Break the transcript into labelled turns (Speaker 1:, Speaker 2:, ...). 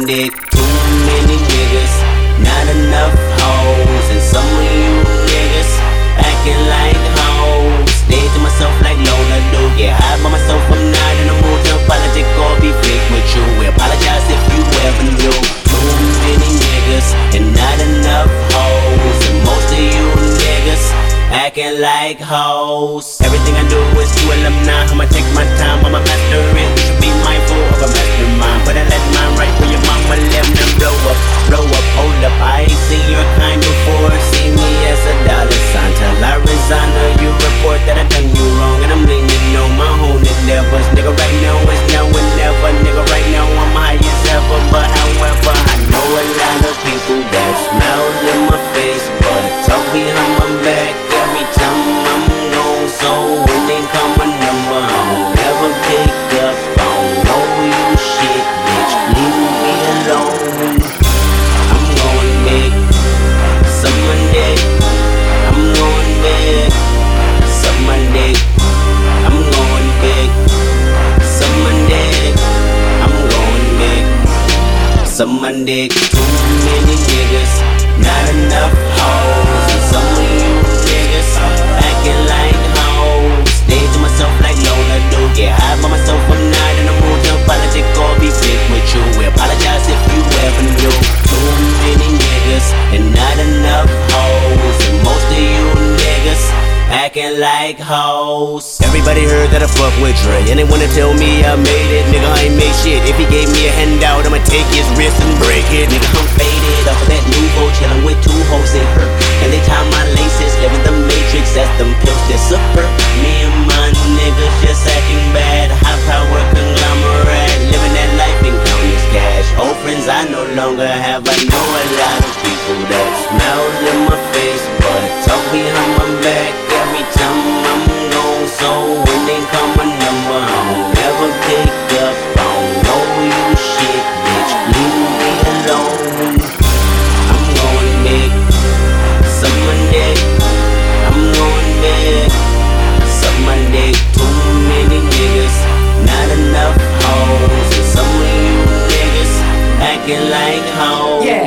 Speaker 1: dick. Too many niggas, not enough hoes. And some of you niggas acting like hoes. Stay to myself like Lola do. Get high by myself, I'm not in the mood to apologize or be fake with you. We apologize if you ever knew. Too many niggas and not enough hoes. And most of you niggas acting like hoes. Everything I do is to alumni. I'ma take my time, I'ma master it. You should be mindful of a mastermind. But I let mine right where your mama left and blow up, hold up. I ain't seen your kind before. See me as a dollar sign till I resign or you report that I done you wrong. And I'm leaning on my own endeavors. Nigga, right now is now and never. Nigga, right now I'm high as ever. But however, I know a lot of people that smile in my face, but talk behind my back every time I'm gone. So when they call my number, I don't never pick up. I don't know you shit, bitch, leave me alone. I'm going big, suck my dick. I'm going big, suck my dick. I'm going big, suck my dick. I'm going big, suck my dick. Too many niggas, not enough hoes. And some of you niggas acting like hoes. Stay to myself like Lola do. Get high by myself, I'm not in the mood to apologize or be fake with you. We apologize if you ever knew. Too many niggas and not enough hoes. And most of you niggas acting like hoes. Everybody heard that I fuck with Dre, and they wanna tell me I made it. Nigga, I ain't made shit. If he gave me a handout, I'ma take his wrist and break it. Nigga, I'm faded off of that Nouveau, chillin' with two hoes in her. And they tie my laces, living the matrix as them pills disappear. Me and my niggas just acting bad. High power conglomerate, living that life and counting this cash. Old friends I no longer have. I know a lot of people that smile in my face, but talk behind my back every time I'm gone. So